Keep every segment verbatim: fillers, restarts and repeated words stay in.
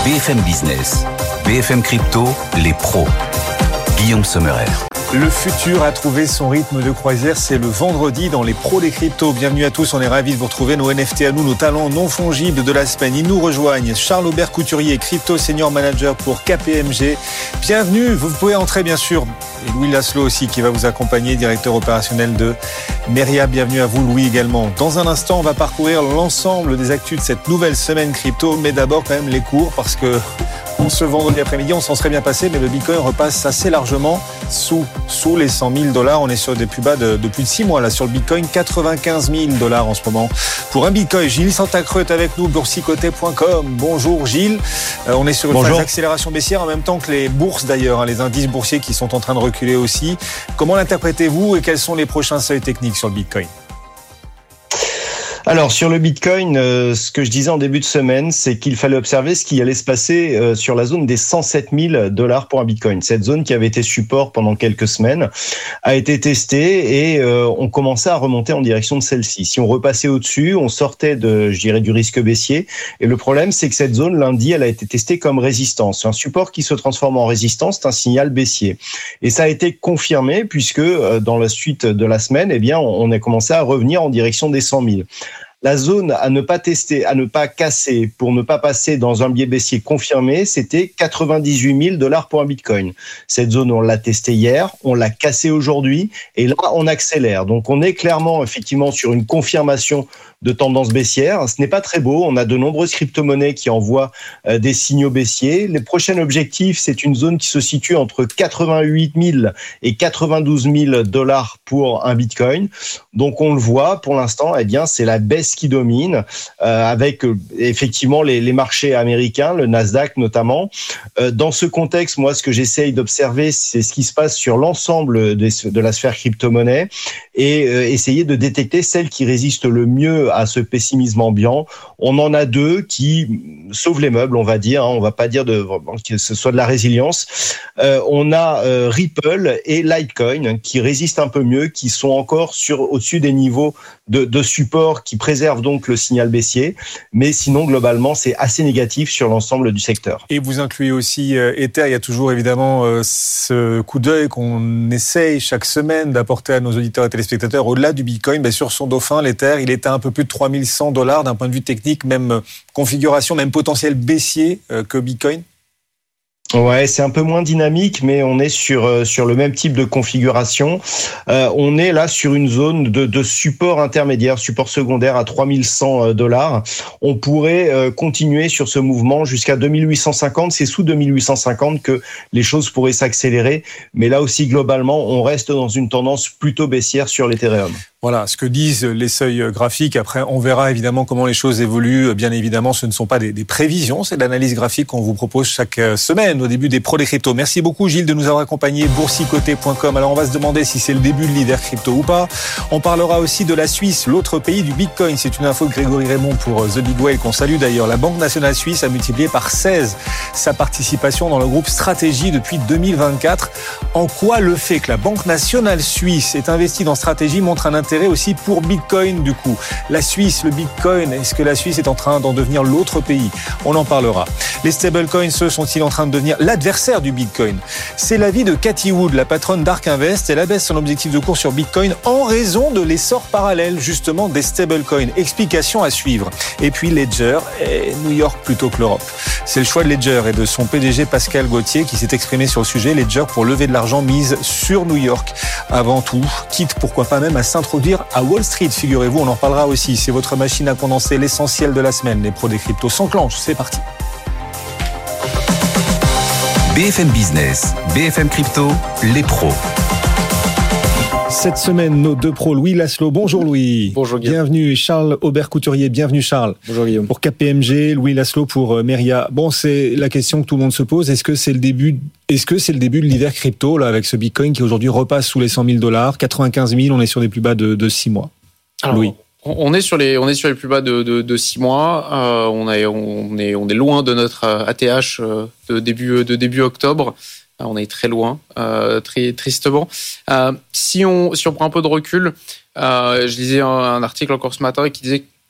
B F M Business, B F M Crypto, les pros. Guillaume Sommerer. Le futur a trouvé son rythme de croisière, c'est le vendredi dans les pros des cryptos. Bienvenue à tous, on est ravis de vous retrouver, nos N F T à nous, nos talents non fongibles de la semaine. Ils nous rejoignent, Charles Aubert Couturier, Crypto Senior Manager pour K P M G. Bienvenue, vous pouvez entrer bien sûr. Et Louis Laszlo aussi qui va vous accompagner, directeur opérationnel de Meria. Bienvenue à vous Louis également. Dans un instant, on va parcourir l'ensemble des actus de cette nouvelle semaine crypto, mais d'abord quand même les cours parce que en ce vendredi après-midi, on s'en serait bien passé, mais le Bitcoin repasse assez largement sous, sous les cent mille dollars. On est sur des plus bas de, de plus de six mois là sur le Bitcoin, quatre-vingt-quinze mille dollars en ce moment. Pour un Bitcoin, Gilles Santacreux est avec nous, boursicoté point com. Bonjour Gilles. Euh, on est sur une Bonjour. phase d'accélération baissière en même temps que les bourses d'ailleurs, hein, les indices boursiers qui sont en train de reculer aussi. Comment l'interprétez-vous et quels sont les prochains seuils techniques sur le Bitcoin ? Alors sur le Bitcoin, euh, ce que je disais en début de semaine, c'est qu'il fallait observer ce qui allait se passer euh, sur la zone des cent sept mille dollars pour un Bitcoin. Cette zone qui avait été support pendant quelques semaines a été testée et euh, on commençait à remonter en direction de celle-ci. Si on repassait au-dessus, on sortait de, je dirais, du risque baissier. Et le problème, c'est que cette zone lundi, elle a été testée comme résistance. Un support qui se transforme en résistance, c'est un signal baissier. Et ça a été confirmé puisque euh, dans la suite de la semaine, eh bien, on a commencé à revenir en direction des cent mille. La zone à ne pas tester, à ne pas casser pour ne pas passer dans un biais baissier confirmé, c'était quatre-vingt-dix-huit mille dollars pour un Bitcoin. Cette zone, on l'a testée hier, on l'a cassée aujourd'hui et là, on accélère. Donc, on est clairement, effectivement, sur une confirmation de tendance baissière. Ce n'est pas très beau. On a de nombreuses crypto-monnaies qui envoient euh, des signaux baissiers. Les prochains objectifs, c'est une zone qui se situe entre quatre-vingt-huit mille et quatre-vingt-douze mille dollars pour un Bitcoin. Donc, on le voit, pour l'instant, eh bien, c'est la baisse qui domine, euh, avec euh, effectivement les, les marchés américains, le Nasdaq notamment. Euh, dans ce contexte, moi, ce que j'essaye d'observer, c'est ce qui se passe sur l'ensemble des, de la sphère crypto-monnaie et euh, essayer de détecter celles qui résistent le mieux à ce pessimisme ambiant. On en a deux qui sauvent les meubles, on va dire. Hein, on va pas dire de, que ce soit de la résilience. Euh, on a euh, Ripple et Litecoin qui résistent un peu mieux, qui sont encore sur au-dessus des niveaux de, de support qui préservent donc le signal baissier. Mais sinon, globalement, c'est assez négatif sur l'ensemble du secteur. Et vous incluez aussi euh, Ether. Il y a toujours évidemment euh, ce coup d'œil qu'on essaye chaque semaine d'apporter à nos auditeurs et téléspectateurs au-delà du Bitcoin. Ben, sur son dauphin, l'Ether, il était un peu plus de trois mille cent dollars d'un point de vue technique, même configuration, même potentiel baissier euh, que Bitcoin. Ouais, c'est un peu moins dynamique, mais on est sur euh, sur le même type de configuration. Euh, on est là sur une zone de, de support intermédiaire, support secondaire à trois mille cent dollars. On pourrait euh, continuer sur ce mouvement jusqu'à deux mille huit cent cinquante. C'est sous deux mille huit cent cinquante que les choses pourraient s'accélérer. Mais là aussi, globalement, on reste dans une tendance plutôt baissière sur l'Ethereum. Voilà, ce que disent les seuils graphiques. Après, on verra évidemment comment les choses évoluent. Bien évidemment, ce ne sont pas des, des prévisions, c'est de l'analyse graphique qu'on vous propose chaque semaine au début des pros des cryptos. Merci beaucoup Gilles de nous avoir accompagnés, boursicoté point com. Alors on va se demander si c'est le début de l'hiver crypto ou pas. On parlera aussi de la Suisse, l'autre pays du Bitcoin. C'est une info de Grégory Raymond pour The Big Whale qu'on salue d'ailleurs. La Banque nationale suisse a multiplié par seize sa participation dans le groupe Stratégie depuis deux mille vingt-quatre. En quoi le fait que la Banque nationale suisse est investie dans Stratégie montre un intérêt aussi pour Bitcoin du coup. La Suisse, le Bitcoin, est-ce que la Suisse est en train d'en devenir l'autre pays ? On en parlera. Les stablecoins, ceux sont-ils en train de devenir l'adversaire du Bitcoin ? C'est l'avis de Cathie Wood, la patronne d'Ark Invest. Elle abaisse son objectif de cours sur Bitcoin en raison de l'essor parallèle justement des stablecoins. Explication à suivre. Et puis Ledger et New York plutôt que l'Europe. C'est le choix de Ledger et de son P D G Pascal Gauthier qui s'est exprimé sur le sujet. Ledger pour lever de l'argent mise sur New York avant tout, quitte pourquoi pas même à s'introduire à Wall Street, figurez-vous, on en parlera aussi. C'est votre machine à condenser l'essentiel de la semaine. Les pros des cryptos s'enclenchent, c'est parti. B F M Business, B F M Crypto, les pros. Cette semaine, nos deux pros, Louis Laszlo. Bonjour Louis. Bonjour Guillaume. Bienvenue Charles Aubert Couturier. Bienvenue Charles. Bonjour Guillaume. Pour K P M G, Louis Laszlo pour Meria. Bon, c'est la question que tout le monde se pose. Est-ce que c'est le début, est-ce que c'est le début de l'hiver crypto, là, avec ce Bitcoin qui aujourd'hui repasse sous les cent mille dollars, quatre-vingt-quinze mille, on est sur des plus bas de, de six mois. Alors, Louis. On est sur les, on est sur les plus bas de, de, de six mois. Euh, on est, on est, on est loin de notre A T H de début, de début octobre. On est très loin, euh, très tristement. Euh, si on si on prend un peu de recul, euh, je lisais un, un article encore ce matin qui disait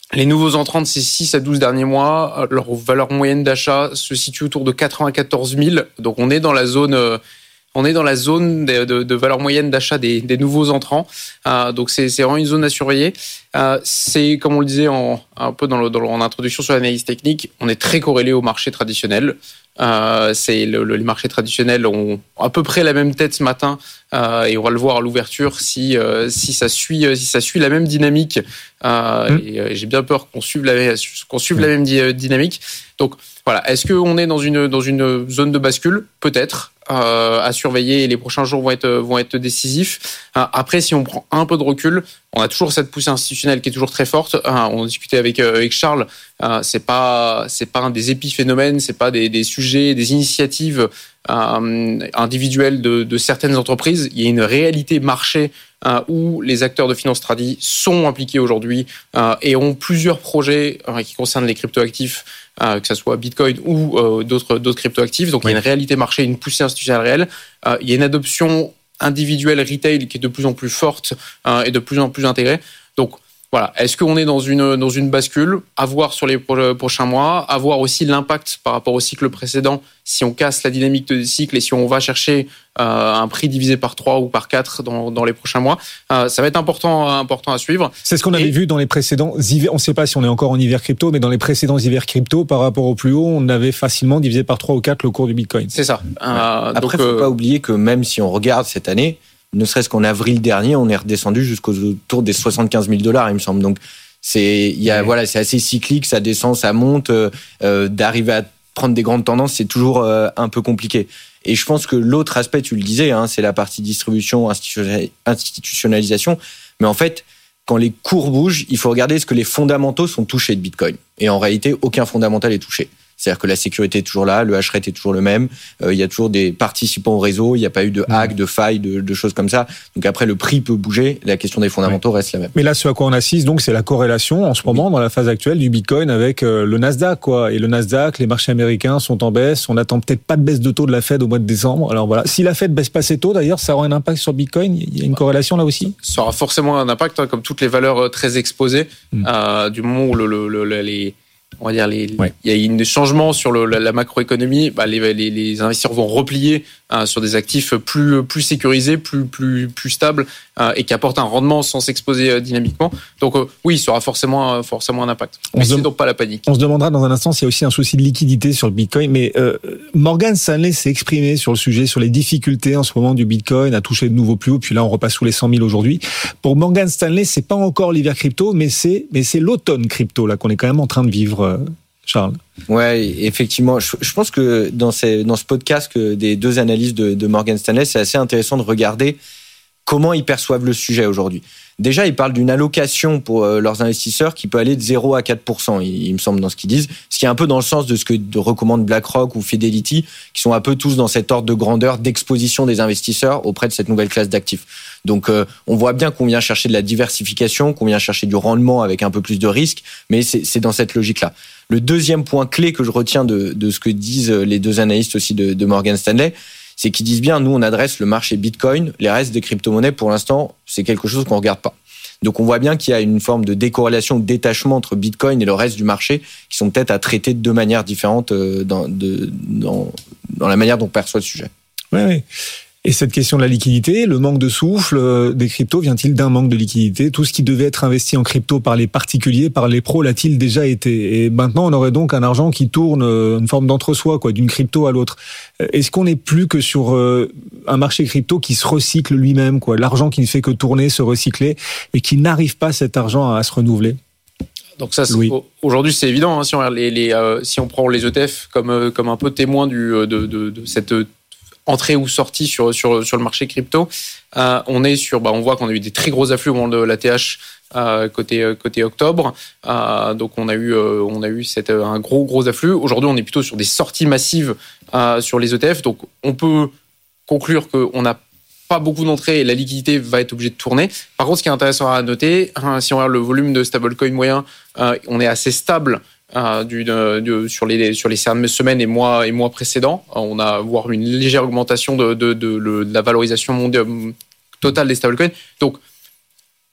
Les nouveaux entrants de ces six à douze derniers mois, leur valeur moyenne d'achat se situe autour de quatre-vingt-quatorze mille. Donc on est dans la zone, euh, on est dans la zone de, de, de valeur moyenne d'achat des, des nouveaux entrants. Euh, donc c'est, c'est vraiment une zone à surveiller. Euh, c'est, comme on le disait en, un peu dans, le, dans le, en introduction sur l'analyse technique, on est très corrélé au marché traditionnel. Euh, c'est le, le, les marchés traditionnels ont à peu près la même tête ce matin euh, et on va le voir à l'ouverture si euh, si ça suit si ça suit la même dynamique. Euh, mmh. Et euh, j'ai bien peur qu'on suive la qu'on suive mmh. la même di- dynamique. Donc voilà, est-ce qu'on est dans une dans une zone de bascule? Peut-être. Euh, à surveiller et les prochains jours vont être vont être décisifs. Euh, après, si on prend un peu de recul, on a toujours cette poussée institutionnelle qui est toujours très forte. Euh, on discutait avec euh, avec Charles. Euh, c'est pas c'est pas un des épiphénomènes, c'est pas des des sujets, des initiatives euh, individuelles de de certaines entreprises. Il y a une réalité marché euh, où les acteurs de finance tradie sont impliqués aujourd'hui euh, et ont plusieurs projets euh, qui concernent les cryptoactifs. Euh, que ce soit Bitcoin ou euh, d'autres, d'autres cryptoactifs. Donc, oui. Il y a une réalité marché, une poussée institutionnelle réelle. Euh, il y a une adoption individuelle retail qui est de plus en plus forte euh, et de plus en plus intégrée. Donc, voilà. Est-ce qu'on est dans une, dans une bascule? À voir sur les pro- prochains mois. À voir aussi l'impact par rapport au cycle précédent. Si on casse la dynamique de cycle et si on va chercher euh, un prix divisé par trois ou par quatre dans, dans les prochains mois, euh, ça va être important, important à suivre. C'est ce qu'on avait et... vu dans les précédents hivers. On ne sait pas si on est encore en hiver crypto, mais dans les précédents hivers crypto, par rapport au plus haut, on avait facilement divisé par trois ou quatre le cours du Bitcoin. C'est ça. Euh, ouais. Après, il ne faut euh... pas oublier que même si on regarde cette année, ne serait-ce qu'en avril dernier, on est redescendu jusqu'aux autour des soixante-quinze mille dollars, il me semble. Donc, c'est, il y a, ouais. voilà, c'est assez cyclique, ça descend, ça monte. Euh, d'arriver à prendre des grandes tendances, c'est toujours euh, un peu compliqué. Et je pense que l'autre aspect, tu le disais, hein, c'est la partie distribution, institutionnalisation. Mais en fait, quand les cours bougent, il faut regarder est-ce que les fondamentaux sont touchés de Bitcoin. Et en réalité, aucun fondamental est touché. C'est-à-dire que la sécurité est toujours là, le hash rate est toujours le même, euh, il y a toujours des participants au réseau, il n'y a pas eu de hack, de faille, de, de choses comme ça. Donc après, le prix peut bouger, la question des fondamentaux ouais. reste la même. Mais là, ce à quoi on assiste, donc, c'est la corrélation en ce moment, oui. dans la phase actuelle, du Bitcoin avec euh, le Nasdaq, quoi. Et le Nasdaq, les marchés américains sont en baisse. On n'attend peut-être pas de baisse de taux de la Fed au mois de décembre. Alors voilà, si la Fed baisse pas ses taux, d'ailleurs, ça aura un impact sur Bitcoin. Il y a une corrélation là aussi. Ça aura forcément un impact, hein, comme toutes les valeurs très exposées, mmh. euh, du moment où le, le, le, les on va dire les, ouais. il y a un changement sur le, la, la macroéconomie, bah les, les, les investisseurs vont replier hein, sur des actifs plus plus sécurisés, plus plus plus stables euh, et qui apportent un rendement sans s'exposer euh, dynamiquement. Donc euh, oui, ça aura forcément euh, forcément un impact. Mais c'est dem- donc pas la panique. On se demandera dans un instant s'il y a aussi un souci de liquidité sur le Bitcoin. Mais euh, Morgan Stanley s'est exprimé sur le sujet, sur les difficultés en ce moment du Bitcoin à toucher de nouveaux plus hauts. Puis là, on repasse sous les cent mille aujourd'hui. Pour Morgan Stanley, c'est pas encore l'hiver crypto, mais c'est mais c'est l'automne crypto là qu'on est quand même en train de vivre. Charles. Ouais, effectivement. Je, je pense que dans, ces, dans ce podcast que des deux analyses de, de Morgan Stanley, c'est assez intéressant de regarder comment ils perçoivent le sujet aujourd'hui. Déjà, ils parlent d'une allocation pour euh, leurs investisseurs qui peut aller de zéro à quatre pour cent, il, il me semble, dans ce qu'ils disent. Ce qui est un peu dans le sens de ce que de recommandent BlackRock ou Fidelity, qui sont un peu tous dans cet ordre de grandeur d'exposition des investisseurs auprès de cette nouvelle classe d'actifs. Donc, euh, on voit bien qu'on vient chercher de la diversification, qu'on vient chercher du rendement avec un peu plus de risque, mais c'est, c'est dans cette logique-là. Le deuxième point clé que je retiens de, de ce que disent les deux analystes aussi de, de Morgan Stanley, c'est qu'ils disent bien, nous, on adresse le marché Bitcoin, les restes des crypto-monnaies, pour l'instant, c'est quelque chose qu'on regarde pas. Donc, on voit bien qu'il y a une forme de décorrélation, de détachement entre Bitcoin et le reste du marché, qui sont peut-être à traiter de deux manières différentes dans, de, dans, dans la manière dont on perçoit le sujet. Oui, oui. Et cette question de la liquidité, le manque de souffle des cryptos, vient-il d'un manque de liquidité? Tout ce qui devait être investi en crypto par les particuliers, par les pros, l'a-t-il déjà été? Et maintenant, on aurait donc un argent qui tourne, une forme d'entre-soi, quoi, d'une crypto à l'autre. Est-ce qu'on n'est plus que sur un marché crypto qui se recycle lui-même, quoi, l'argent qui ne fait que tourner, se recycler, et qui n'arrive pas cet argent à se renouveler? Donc ça, c'est, aujourd'hui, c'est évident. Hein, si on regarde les, les euh, si on prend les E T F comme comme un peu témoin du de de, de cette entrée ou sortie sur sur sur le marché crypto, euh, on est sur, bah, on voit qu'on a eu des très gros afflux au moment de l'A T H euh, côté côté octobre. Euh, donc on a eu euh, on a eu cette un gros gros afflux. Aujourd'hui, on est plutôt sur des sorties massives euh, sur les E T F. Donc on peut conclure qu'on a pas beaucoup d'entrées et la liquidité va être obligée de tourner. Par contre, ce qui est intéressant à noter, hein, si on regarde le volume de stablecoin moyen, euh, on est assez stable. Euh, du, de, de, sur les sur les semaines et mois et mois précédents, on a voire une légère augmentation de de, de, de la valorisation mondiale totale des stablecoins. Donc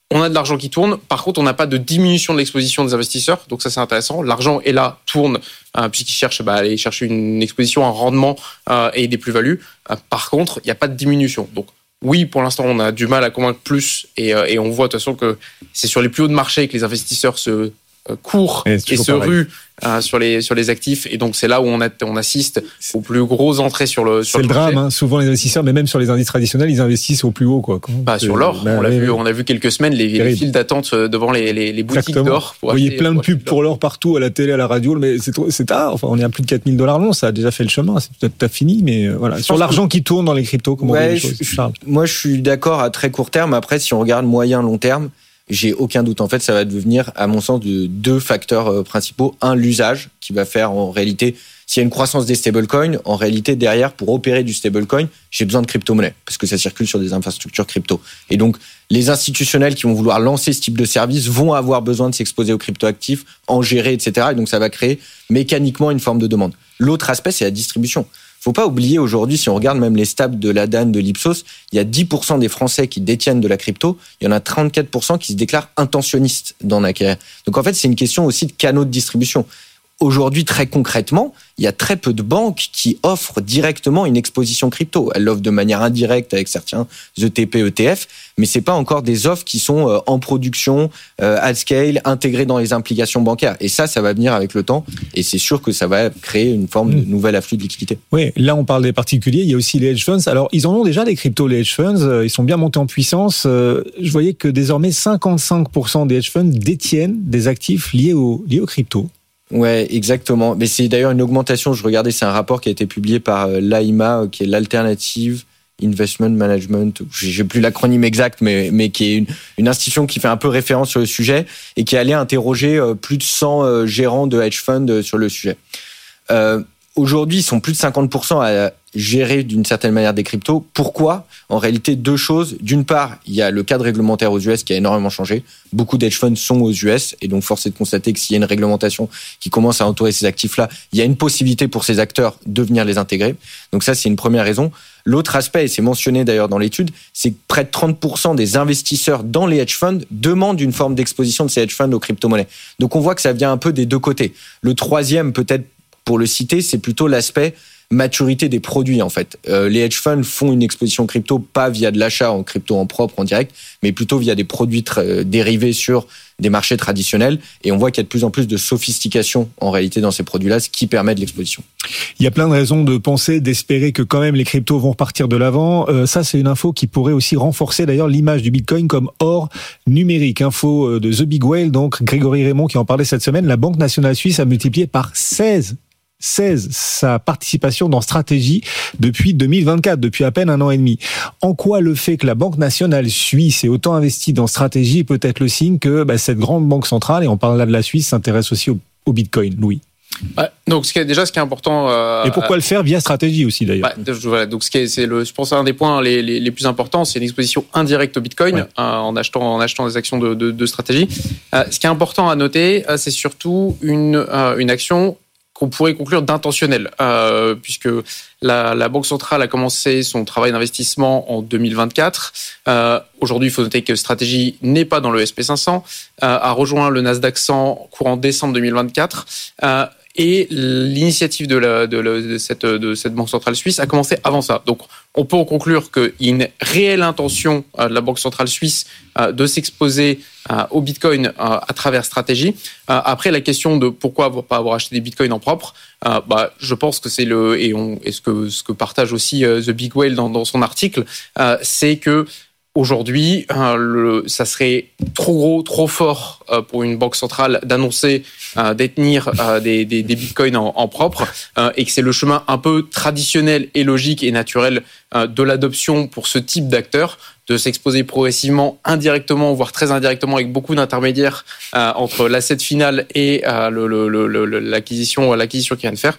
on a de l'argent qui tourne. Par contre, on n'a pas de diminution de l'exposition des investisseurs. Donc ça, c'est intéressant. L'argent est là, tourne, euh, puisqu'ils cherchent bah, à aller chercher une exposition, un rendement euh, et des plus-values. Euh, par contre, il n'y a pas de diminution. Donc oui, pour l'instant, on a du mal à convaincre plus. Et, euh, et on voit de toute façon que c'est sur les plus hauts de marché que les investisseurs se euh, courent et, et se pareil. ruent euh, sur les sur les actifs. Et donc c'est là où on, a, on assiste aux plus grosses entrées sur le sur c'est le, le drame. Hein. Souvent les investisseurs, mais même sur les indices traditionnels, ils investissent au plus haut, quoi. Bah, sur l'or, bah, on l'a oui, vu, oui. on a vu quelques semaines les, les files d'attente devant les, les, les boutiques Exactement. d'or. Vous voyez plein de pubs pour l'or partout, à la télé, à la radio, mais c'est c'est tard. Enfin, on est à plus de quatre mille dollars l'once, ça a déjà fait le chemin. C'est peut-être pas fini, mais voilà. Je sur l'argent que... qui tourne dans les cryptos, comment ouais, vous voyez les choses, Charles ? Moi, je suis d'accord à très court terme. Après, si on regarde moyen, long terme. J'ai aucun doute. En fait, ça va devenir, à mon sens, de deux facteurs principaux. Un, l'usage, qui va faire en réalité, s'il y a une croissance des stablecoins, en réalité, derrière, pour opérer du stablecoin, j'ai besoin de crypto-monnaie, parce que ça circule sur des infrastructures crypto. Et donc, les institutionnels qui vont vouloir lancer ce type de service vont avoir besoin de s'exposer aux cryptoactifs, en gérer, et cetera. Et donc, ça va créer mécaniquement une forme de demande. L'autre aspect, c'est la distribution. Faut pas oublier aujourd'hui, si on regarde même les stats de l'A D A N, de l'Ipsos, il y a dix pour cent des Français qui détiennent de la crypto, il y en a trente-quatre pour cent qui se déclarent intentionnistes d'en acquérir. Donc en fait, c'est une question aussi de canaux de distribution. Aujourd'hui, très concrètement, il y a très peu de banques qui offrent directement une exposition crypto. Elles l'offrent de manière indirecte avec certains E T P, E T F, mais c'est pas encore des offres qui sont en production, at scale, intégrées dans les implications bancaires. Et ça, ça va venir avec le temps, et c'est sûr que ça va créer une forme de nouvel afflux de liquidité. Oui, là on parle des particuliers, il y a aussi les hedge funds. Alors, ils en ont déjà des cryptos, les hedge funds, ils sont bien montés en puissance. Je voyais que désormais cinquante-cinq pour cent des hedge funds détiennent des actifs liés aux, liés aux cryptos. Ouais, exactement. Mais c'est d'ailleurs une augmentation. Je regardais, c'est un rapport qui a été publié par l'A I M A, qui est l'Alternative Investment Management. J'ai plus l'acronyme exact, mais mais qui est une, une institution qui fait un peu référence sur le sujet et qui est allée interroger plus de cent gérants de hedge funds sur le sujet. Euh, Aujourd'hui, ils sont plus de cinquante pour cent à gérer d'une certaine manière des cryptos. Pourquoi ? En réalité, deux choses. D'une part, il y a le cadre réglementaire aux U S qui a énormément changé. Beaucoup d'hedge funds sont aux U S et donc force est de constater que s'il y a une réglementation qui commence à entourer ces actifs-là, il y a une possibilité pour ces acteurs de venir les intégrer. Donc ça, c'est une première raison. L'autre aspect, et c'est mentionné d'ailleurs dans l'étude, c'est que près de trente pour cent des investisseurs dans les hedge funds demandent une forme d'exposition de ces hedge funds aux crypto-monnaies. Donc on voit que ça vient un peu des deux côtés. Le troisième, peut-être pour le citer, c'est plutôt l'aspect maturité des produits en fait. Euh, les hedge funds font une exposition crypto pas via de l'achat en crypto en propre, en direct, mais plutôt via des produits tra- dérivés sur des marchés traditionnels. Et on voit qu'il y a de plus en plus de sophistication en réalité dans ces produits-là, ce qui permet de l'exposition. Il y a plein de raisons de penser, d'espérer que quand même les cryptos vont repartir de l'avant. Euh, ça, c'est une info qui pourrait aussi renforcer d'ailleurs l'image du Bitcoin comme or numérique. Info de The Big Whale, donc Grégory Raymond qui en parlait cette semaine. La Banque nationale suisse a multiplié par seize seize sa participation dans Stratégie depuis deux mille vingt-quatre, depuis à peine un an et demi. En quoi le fait que la Banque nationale suisse ait autant investi dans Stratégie est peut-être le signe que bah, cette grande banque centrale, et on parle là de la Suisse, s'intéresse aussi au, au Bitcoin, Louis? Ouais, donc ce qui est, déjà ce qui est important euh, et pourquoi euh, le faire via Stratégie aussi d'ailleurs. Bah, voilà, donc ce qui est, c'est le je pense un des points les, les, les plus importants, c'est une exposition indirecte au Bitcoin, ouais. euh, en achetant en achetant des actions de, de, de Stratégie. Euh, ce qui est important à noter, euh, c'est surtout une euh, une action qu'on pourrait conclure d'intentionnel, euh, puisque la, la Banque centrale a commencé son travail d'investissement en deux mille vingt-quatre. Euh, aujourd'hui, il faut noter que Stratégie n'est pas dans le S and P cinq cents, euh, a rejoint le Nasdaq cent courant décembre deux mille vingt-quatre. Euh, Et l'initiative de, la, de, la, de, cette, de cette Banque centrale suisse a commencé avant ça. Donc, on peut en conclure qu'il y a une réelle intention de la Banque centrale suisse de s'exposer au Bitcoin à travers Stratégie. Après, la question de pourquoi pas avoir acheté des Bitcoins en propre, bah, je pense que c'est le et, on, et ce que ce que partage aussi The Big Whale dans, dans son article, c'est que aujourd'hui, euh, le, ça serait trop gros, trop fort euh, pour une banque centrale d'annoncer euh, détenir euh, des, des, des bitcoins en, en propre, euh, et que c'est le chemin un peu traditionnel et logique et naturel euh, de l'adoption pour ce type d'acteurs, de s'exposer progressivement, indirectement, voire très indirectement, avec beaucoup d'intermédiaires euh, entre l'asset final et euh, le, le, le, le, l'acquisition, l'acquisition qu'il vient de faire.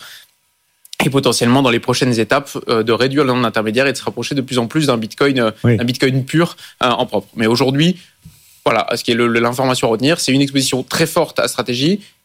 Et potentiellement, dans les prochaines étapes, euh, de réduire le nombre d'intermédiaires et de se rapprocher de plus en plus d'un Bitcoin, euh, oui. d'un Bitcoin pur euh, en propre. Mais aujourd'hui, voilà, ce qui est le, l'information à retenir, c'est une exposition très forte à Stratégie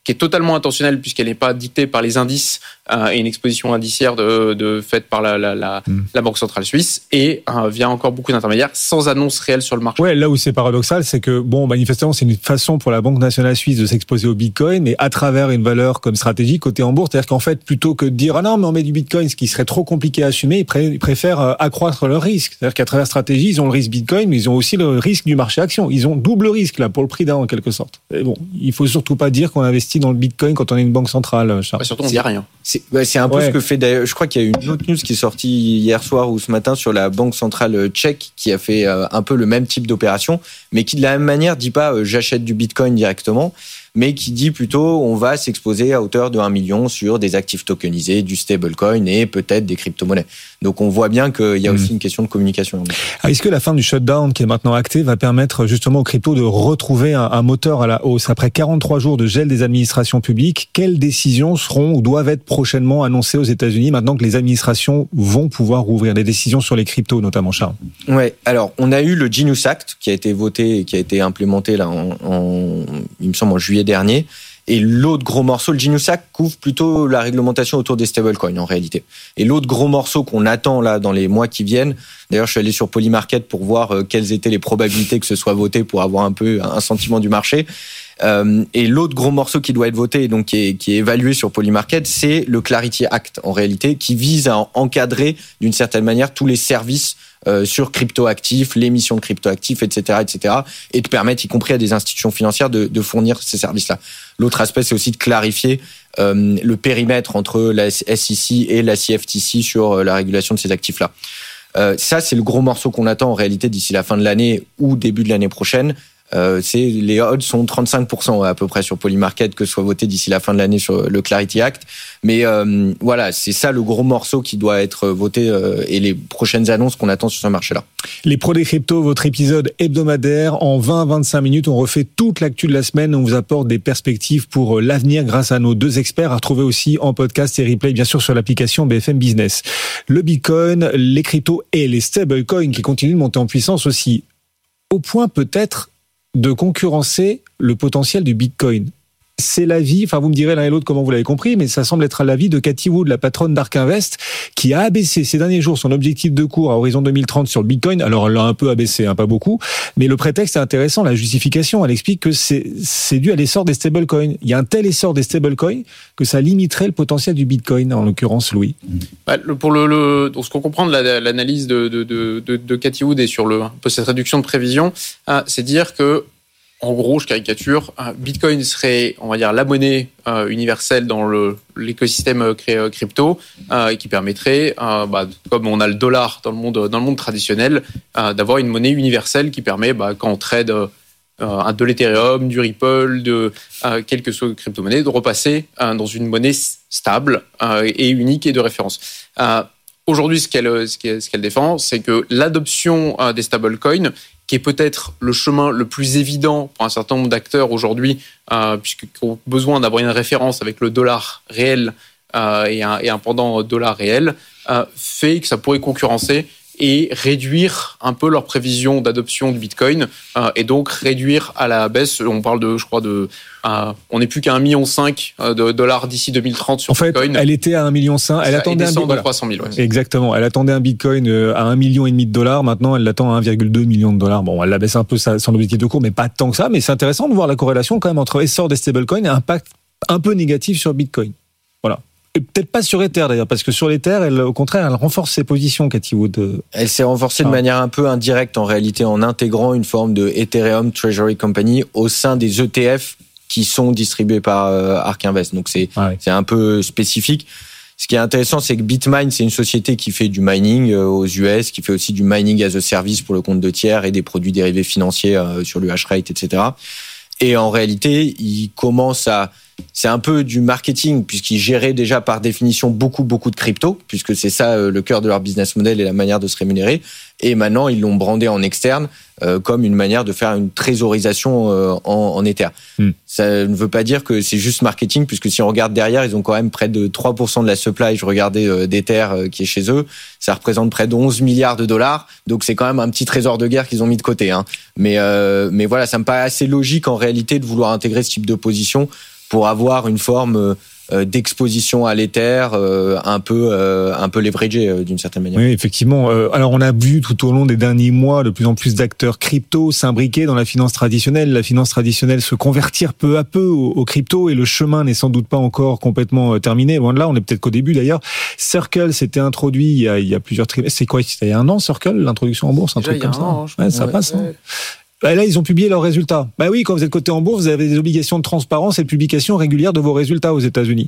qui est totalement intentionnelle puisqu'elle n'est pas dictée par les indices euh, et une exposition indiciaire de, de faite par la, la, la, mmh. la Banque centrale suisse et euh, via encore beaucoup d'intermédiaires sans annonce réelle sur le marché. Ouais, là où c'est paradoxal, c'est que bon, manifestement, c'est une façon pour la Banque nationale suisse de s'exposer au Bitcoin, mais à travers une valeur comme stratégie cotée en bourse. C'est-à-dire qu'en fait, plutôt que de dire ah non, mais on met du Bitcoin, ce qui serait trop compliqué à assumer, ils, pré- ils préfèrent accroître leur risque. C'est-à-dire qu'à travers stratégie, ils ont le risque Bitcoin, mais ils ont aussi le risque du marché action. Ils ont double risque là pour le prix d'un en quelque sorte. Et bon, il faut surtout pas dire qu'on investit dans le Bitcoin quand on est une banque centrale. Charles. Ouais, surtout, on dit rien. C'est, ouais, c'est un peu ouais. ce que fait d'ailleurs. Je crois qu'il y a une autre news qui est sortie hier soir ou ce matin sur la banque centrale tchèque qui a fait euh, un peu le même type d'opération, mais qui de la même manière dit pas euh, j'achète du Bitcoin directement, mais qui dit plutôt on va s'exposer à hauteur de un million sur des actifs tokenisés, du stablecoin et peut-être des crypto-monnaies. Donc on voit bien qu'il y a aussi mmh. une question de communication. Ah, est-ce que la fin du shutdown qui est maintenant actée va permettre justement aux cryptos de retrouver un, un moteur à la hausse après quarante-trois jours de gel des administrations publiques? Quelles décisions seront ou doivent être prochainement annoncées aux États-Unis maintenant que les administrations vont pouvoir rouvrir des décisions sur les cryptos notamment, Charles? Ouais. Alors on a eu le Genius Act qui a été voté et qui a été implémenté là en, en il me semble en juillet dernier. Et l'autre gros morceau, le Genius Act couvre plutôt la réglementation autour des stablecoins en réalité. Et l'autre gros morceau qu'on attend là dans les mois qui viennent, d'ailleurs je suis allé sur Polymarket pour voir euh, quelles étaient les probabilités que ce soit voté pour avoir un peu un sentiment du marché. Euh, et l'autre gros morceau qui doit être voté, donc qui est, qui est évalué sur Polymarket, c'est le Clarity Act en réalité, qui vise à encadrer d'une certaine manière tous les services euh, sur cryptoactifs, l'émission de cryptoactifs, et cetera, et cetera, et de permettre, y compris à des institutions financières, de, de fournir ces services-là. L'autre aspect, c'est aussi de clarifier euh, le périmètre entre la S E C et la C F T C sur la régulation de ces actifs-là. Euh, ça, c'est le gros morceau qu'on attend en réalité d'ici la fin de l'année ou début de l'année prochaine. Euh, c'est, les odds sont trente-cinq pour cent à peu près sur Polymarket que ce soit voté d'ici la fin de l'année sur le Clarity Act. Mais euh, voilà, c'est ça le gros morceau qui doit être voté euh, et les prochaines annonces qu'on attend sur ce marché-là. Les pros des cryptos, votre épisode hebdomadaire. En vingt à vingt-cinq minutes, on refait toute l'actu de la semaine. On vous apporte des perspectives pour l'avenir grâce à nos deux experts à retrouver aussi en podcast et replay, bien sûr, sur l'application B F M Business. Le Bitcoin, les cryptos et les stablecoins qui continuent de monter en puissance aussi. Au point peut-être de concurrencer le potentiel du Bitcoin. C'est l'avis, enfin vous me direz l'un et l'autre comment vous l'avez compris, mais ça semble être l'avis de Cathie Wood, la patronne d'Ark Invest, qui a abaissé ces derniers jours son objectif de cours à horizon deux mille trente sur le Bitcoin. Alors elle l'a un peu abaissé, hein, pas beaucoup, mais le prétexte est intéressant, la justification, elle explique que c'est, c'est dû à l'essor des stablecoins. Il y a un tel essor des stablecoins que ça limiterait le potentiel du Bitcoin, en l'occurrence, Louis. Bah, pour le, le, donc ce qu'on comprend de la, l'analyse de, de, de, de, de Cathie Wood et sur le, un peu cette réduction de prévision, hein, c'est dire que en gros, je caricature, Bitcoin serait, on va dire, la monnaie euh, universelle dans le, l'écosystème euh, crypto euh, et qui permettrait, euh, bah, comme on a le dollar dans le monde, dans le monde traditionnel, euh, d'avoir une monnaie universelle qui permet, bah, quand on trade euh, de l'Ethereum, du Ripple, de euh, quelle que soit la crypto-monnaie, de repasser euh, dans une monnaie stable euh, et unique et de référence. Euh, aujourd'hui, ce qu'elle, ce qu'elle, ce qu'elle défend, c'est que l'adoption euh, des stablecoins, qui est peut-être le chemin le plus évident pour un certain nombre d'acteurs aujourd'hui, euh, puisqu'ils ont besoin d'avoir une référence avec le dollar réel euh, et, un, et un pendant dollar réel, euh, fait que ça pourrait concurrencer et réduire un peu leur prévision d'adoption du Bitcoin euh, et donc réduire à la baisse. On parle de, je crois, de, euh, on n'est plus qu'à un virgule cinq million de dollars d'ici deux mille trente sur en fait, Bitcoin. Elle était à un virgule cinq million. Elle attendait un Bitcoin. trois cent mille. Ouais. Exactement. Elle attendait un Bitcoin à un million et demi de dollars. Maintenant, elle l'attend à un virgule deux million de dollars. Bon, elle la baisse un peu son objectif de cours, mais pas tant que ça. Mais c'est intéressant de voir la corrélation quand même entre essor des stablecoins et impact un peu négatif sur Bitcoin. Voilà. Et peut-être pas sur Ether d'ailleurs, parce que sur l'Ether, elle, au contraire, elle renforce ses positions, Cathie Wood. Elle s'est renforcée ah. de manière un peu indirecte en réalité, en intégrant une forme de Ethereum Treasury Company au sein des E T F qui sont distribués par euh, Ark Invest. Donc c'est, ah oui. c'est un peu spécifique. Ce qui est intéressant, c'est que Bitmine, c'est une société qui fait du mining euh, aux U S, qui fait aussi du mining as a service pour le compte de tiers et des produits dérivés financiers euh, sur le hash rate, et cetera. Et en réalité, ils commencent à... C'est un peu du marketing, puisqu'ils géraient déjà par définition beaucoup, beaucoup de crypto, puisque c'est ça le cœur de leur business model et la manière de se rémunérer. Et maintenant, ils l'ont brandé en externe euh, comme une manière de faire une thésaurisations euh, en, en Ether. Mm. Ça ne veut pas dire que c'est juste marketing, puisque si on regarde derrière, ils ont quand même près de trois pour cent de la supply, je regardais euh, d'Ether euh, qui est chez eux, ça représente près de onze milliards de dollars, donc c'est quand même un petit trésor de guerre qu'ils ont mis de côté. Hein. Mais, euh, mais voilà, ça me paraît assez logique en réalité de vouloir intégrer ce type de position pour avoir une forme euh, d'exposition à l'Ether euh, un peu euh, un peu leveragée euh, d'une certaine manière. Oui, effectivement. Euh, alors on a vu tout au long des derniers mois de plus en plus d'acteurs crypto s'imbriquer dans la finance traditionnelle, la finance traditionnelle se convertir peu à peu au, au crypto, et le chemin n'est sans doute pas encore complètement terminé. Loin de là, on est peut-être qu'au début d'ailleurs. Circle s'était introduit il y a, il y a plusieurs trimestres. C'est quoi? C'était il y a un an, Circle, l'introduction en bourse, un Déjà, truc comme ça. An, ouais, ça ouais, passe. Ouais. Hein. Bah là, ils ont publié leurs résultats. Bah oui, quand vous êtes coté en bourse, vous avez des obligations de transparence et de publication régulière de vos résultats aux États-Unis.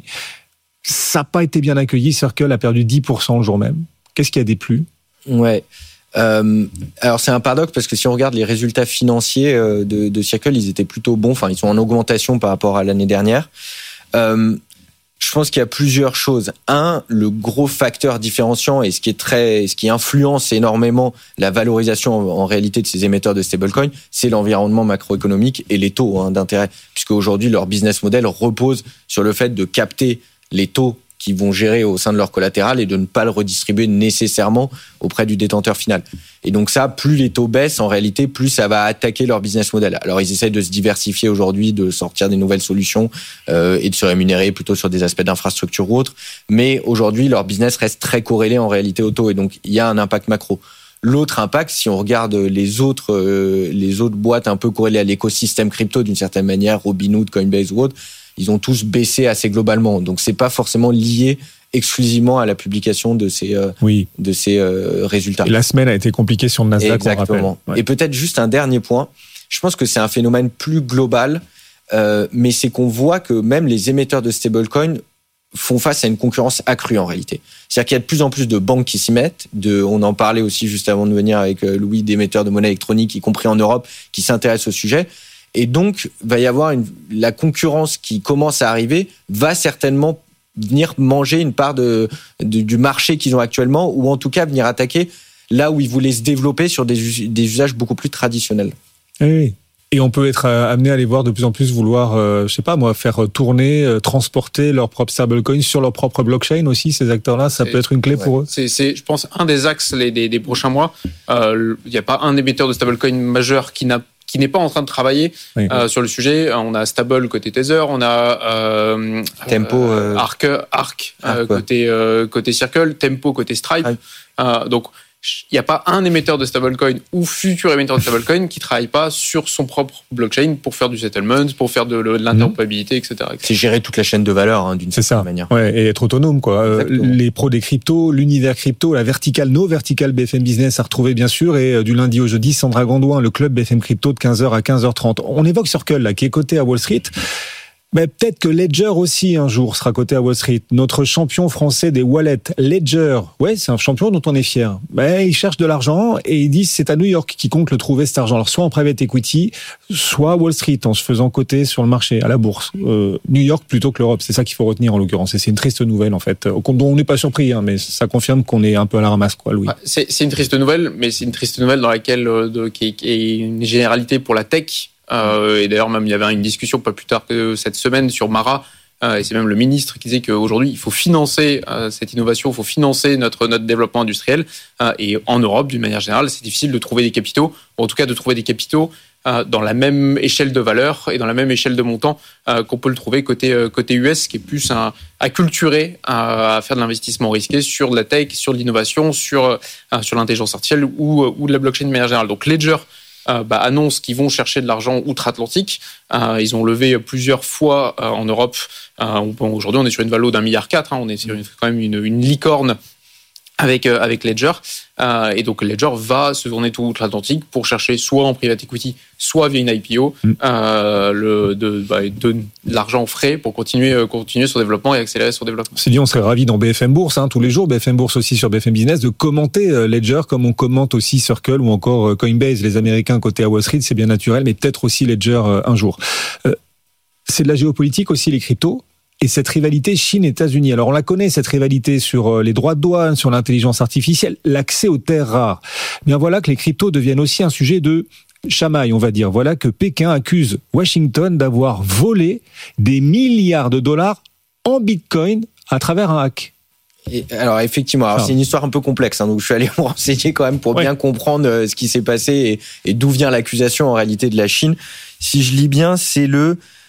Ça n'a pas été bien accueilli. Circle a perdu dix pour cent le jour même. Qu'est-ce qui a déplu? Ouais. Euh, alors c'est un paradoxe parce que si on regarde les résultats financiers de, de Circle, ils étaient plutôt bons. Enfin, ils sont en augmentation par rapport à l'année dernière. Euh, je pense qu'il y a plusieurs choses. Un, le gros facteur différenciant et ce qui est très, ce qui influence énormément la valorisation en, en réalité de ces émetteurs de stablecoin, c'est l'environnement macroéconomique et les taux hein, d'intérêt, puisque aujourd'hui leur business model repose sur le fait de capter les taux qu'ils vont gérer au sein de leur collatéral et de ne pas le redistribuer nécessairement auprès du détenteur final. Et donc ça, plus les taux baissent, en réalité, plus ça va attaquer leur business model. Alors ils essayent de se diversifier aujourd'hui, de sortir des nouvelles solutions euh, et de se rémunérer plutôt sur des aspects d'infrastructure ou autres. Mais aujourd'hui, leur business reste très corrélé en réalité au taux et donc il y a un impact macro. L'autre impact, si on regarde les autres, euh, les autres boîtes un peu corrélées à l'écosystème crypto d'une certaine manière, Robinhood, Coinbase ou autres, ils ont tous baissé assez globalement. Donc c'est pas forcément lié exclusivement à la publication de ces euh, oui. de ces euh, résultats. Et la semaine a été compliquée sur le Nasdaq. Exactement. Ouais. Et peut-être juste un dernier point. Je pense que c'est un phénomène plus global, euh, mais c'est qu'on voit que même les émetteurs de stablecoin font face à une concurrence accrue en réalité. C'est-à-dire qu'il y a de plus en plus de banques qui s'y mettent. De, on en parlait aussi juste avant de venir avec Louis, d'émetteurs de monnaie électronique, y compris en Europe, qui s'intéressent au sujet. Et donc, va y avoir une, la concurrence qui commence à arriver va certainement venir manger une part de, de, du marché qu'ils ont actuellement, ou en tout cas venir attaquer là où ils voulaient se développer sur des, des usages beaucoup plus traditionnels. Oui. Et on peut être amené à les voir de plus en plus vouloir, euh, je sais pas moi, faire tourner, euh, transporter leur propre stablecoin sur leur propre blockchain aussi. Ces acteurs-là, ça c'est, peut être une clé ouais. pour eux. C'est, c'est, je pense, un des axes les, des, des prochains mois. Il euh, n'y a pas un émetteur de stablecoin majeur qui n'a qui n'est pas en train de travailler oui. euh, sur le sujet. On a Stable côté Tether, on a euh, Tempo, euh, Arc, Arc euh, côté euh, côté Circle, Tempo côté Stripe. Oui. Euh, donc il n'y a pas un émetteur de stablecoin ou futur émetteur de stablecoin qui ne travaille pas sur son propre blockchain pour faire du settlement, pour faire de, de l'interopérabilité, et cetera, et cetera. C'est gérer toute la chaîne de valeur hein, d'une C'est certaine ça. manière. Ouais, et être autonome, quoi. Euh, les pros des cryptos, l'univers crypto, la verticale, nos verticales B F M Business à retrouver, bien sûr. Et euh, du lundi au jeudi, Sandra Gondouin, le club B F M Crypto de quinze heures à quinze heures trente. On évoque Circle, là, qui est coté à Wall Street. Mais peut-être que Ledger aussi un jour sera coté à Wall Street. Notre champion français des wallets, Ledger, ouais, c'est un champion dont on est fier. Ben, il cherche de l'argent et ils disent c'est à New York qui compte le trouver cet argent. Alors soit en private equity, soit Wall Street en se faisant coter sur le marché, à la bourse. Euh, New York plutôt que l'Europe, c'est ça qu'il faut retenir en l'occurrence. Et c'est une triste nouvelle en fait, dont on n'est pas surpris, hein, mais ça confirme qu'on est un peu à la ramasse, quoi, Louis. C'est, c'est une triste nouvelle, mais c'est une triste nouvelle dans laquelle euh, de, qui, qui est une généralité pour la tech. Euh, et d'ailleurs, même il y avait une discussion pas plus tard que cette semaine sur Mara, euh, et c'est même le ministre qui disait qu'aujourd'hui il faut financer euh, cette innovation, il faut financer notre notre développement industriel. Euh, et en Europe, d'une manière générale, c'est difficile de trouver des capitaux, ou en tout cas de trouver des capitaux euh, dans la même échelle de valeur et dans la même échelle de montant euh, qu'on peut le trouver côté euh, côté U S, qui est plus un, acculturé à, à faire de l'investissement risqué sur de la tech, sur de l'innovation, sur euh, sur l'intelligence artificielle ou ou de la blockchain de manière générale. Donc Ledger Euh, bah, annoncent qu'ils vont chercher de l'argent outre-Atlantique. Euh, ils ont levé plusieurs fois euh, en Europe. Euh, on, aujourd'hui, on est sur une valo d'un milliard quatre. Hein, on est sur une, quand même une, une licorne avec euh, avec Ledger. Euh, et donc Ledger va se tourner tout outre-Atlantique pour chercher soit en private equity, soit via une I P O, mm. euh, le, de, bah, de, de l'argent frais pour continuer euh, continuer son développement et accélérer son développement. C'est dit, on serait ravis dans B F M Bourse, hein, tous les jours, B F M Bourse aussi sur B F M Business, de commenter euh, Ledger comme on commente aussi Circle ou encore euh, Coinbase, les Américains côté à Wall Street, c'est bien naturel, mais peut-être aussi Ledger euh, un jour. Euh, c'est de la géopolitique aussi, les cryptos. Et cette rivalité Chine-États-Unis. Alors on la connaît, cette rivalité sur les droits de douane, sur l'intelligence artificielle, l'accès aux terres rares. Bien voilà que les cryptos deviennent aussi un sujet de chamaille, on va dire. Voilà que Pékin accuse Washington d'avoir volé des milliards de dollars en Bitcoin à travers un hack. Et alors effectivement, alors, ah. c'est une histoire un peu complexe, hein, donc je suis allé me renseigner quand même pour ouais. bien comprendre euh, ce qui s'est passé et, et d'où vient l'accusation en réalité de la Chine. Si je lis bien, c'est le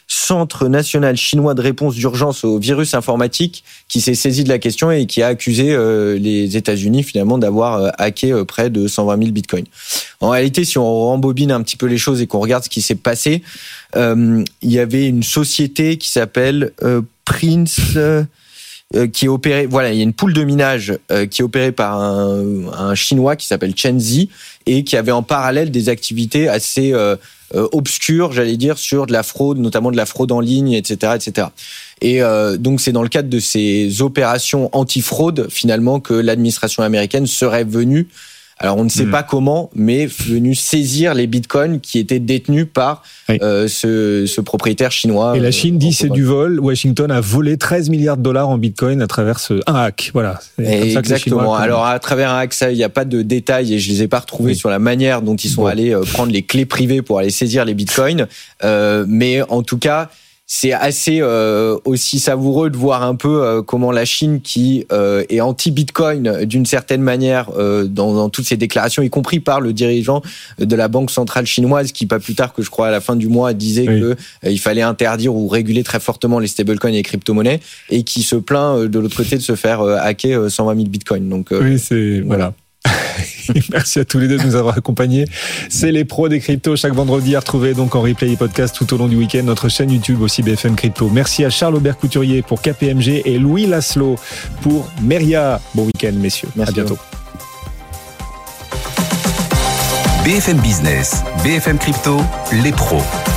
Centre national chinois de réponse d'urgence au virus informatique qui s'est saisi de la question et qui a accusé euh, les États-Unis finalement d'avoir euh, hacké euh, près de cent vingt mille bitcoins. En réalité, si on rembobine un petit peu les choses et qu'on regarde ce qui s'est passé, euh, il y avait une société qui s'appelle euh, Prince... Euh, qui est opéré, voilà, il y a une poule de minage euh, qui est opérée par un, un Chinois qui s'appelle Chen Zi et qui avait en parallèle des activités assez euh, euh, obscures, j'allais dire, sur de la fraude, notamment de la fraude en ligne, et cetera, et cetera. Et euh, donc c'est dans le cadre de ces opérations anti-fraude finalement que l'administration américaine serait venue. Alors, on ne sait mmh. pas comment, mais venu saisir les bitcoins qui étaient détenus par oui. euh, ce, ce propriétaire chinois. Et la Chine euh, dit c'est du vol. Washington a volé treize milliards de dollars en bitcoin à travers ce, un hack. Voilà. C'est comme ça exactement. Que les Chinois, alors, à travers un hack, ça, il n'y a pas de détails et je les ai pas retrouvés oui. sur la manière dont ils sont bon. allés euh, prendre les clés privées pour aller saisir les bitcoins. Euh, mais en tout cas, c'est assez euh, aussi savoureux de voir un peu euh, comment la Chine, qui euh, est anti-Bitcoin d'une certaine manière euh, dans, dans toutes ses déclarations, y compris par le dirigeant de la Banque centrale chinoise, qui pas plus tard que je crois à la fin du mois disait oui. que euh, il fallait interdire ou réguler très fortement les stablecoins et les crypto-monnaies, et qui se plaint euh, de l'autre côté de se faire euh, hacker euh, cent vingt mille bitcoins. Donc euh, oui, c'est voilà. voilà. Merci à tous les deux de nous avoir accompagnés. C'est les pros des cryptos chaque vendredi à retrouver donc en replay et podcast tout au long du week-end. Notre chaîne YouTube aussi B F M Crypto. Merci à Charles Aubert Couturier pour K P M G et Louis Laszlo pour Meria. Bon week-end messieurs. Merci. À bientôt. B F M Business, B F M Crypto, les pros.